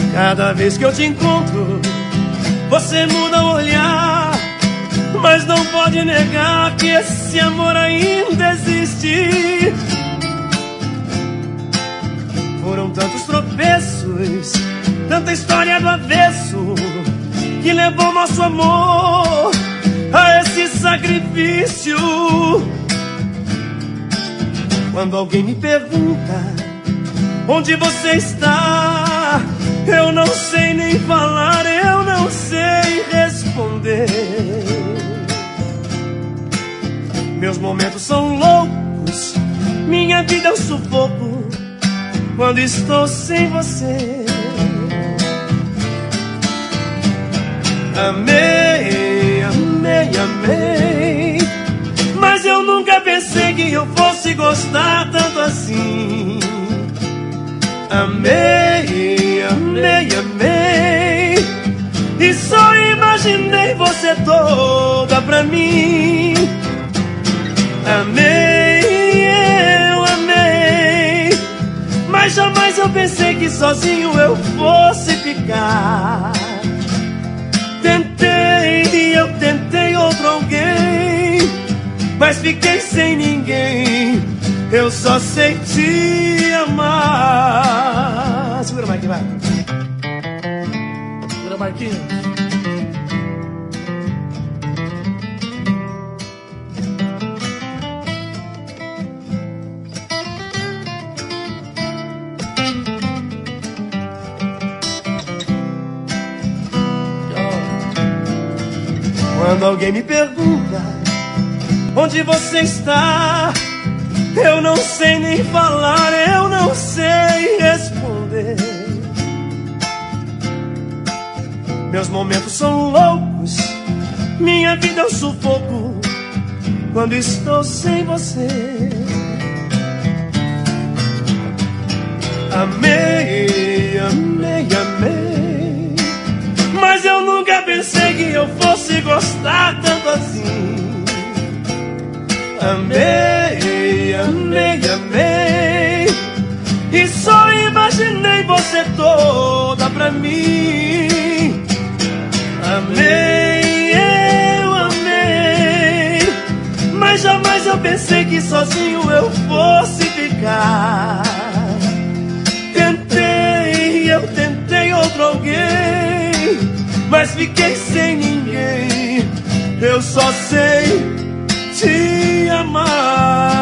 Cada vez que eu te encontro, você muda o olhar, mas não pode negar que esse amor ainda existe. Foram tantos tropeços, tanta história do avesso, que levou nosso amor a esse sacrifício. Quando alguém me pergunta onde você está, eu não sei nem falar, eu não sei responder. Meus momentos são loucos, minha vida é um sufoco quando estou sem você. Amei, amei, amei, mas eu nunca pensei que eu fosse gostar tanto assim. Amei, amei, amei, e só imaginei você toda pra mim. Amei, eu amei, mas jamais eu pensei que sozinho eu fosse ficar. Tentei, eu tentei outro alguém, mas fiquei sem ninguém. Eu só sei te amar. Segura, Marquinhos, vai. Segura, Marquinhos. Quando alguém me pergunta onde você está, eu não sei nem falar, eu não sei responder. Meus momentos são loucos, minha vida é um sufoco quando estou sem você. Amei, amei, amei, mas eu nunca pensei que eu fosse gostar tanto assim. Amei, amei, amei, e só imaginei você toda pra mim. Amei, eu amei, mas jamais eu pensei que sozinho eu fosse ficar. Tentei, eu tentei outro alguém, mas fiquei sem ninguém. Eu só sei te amar.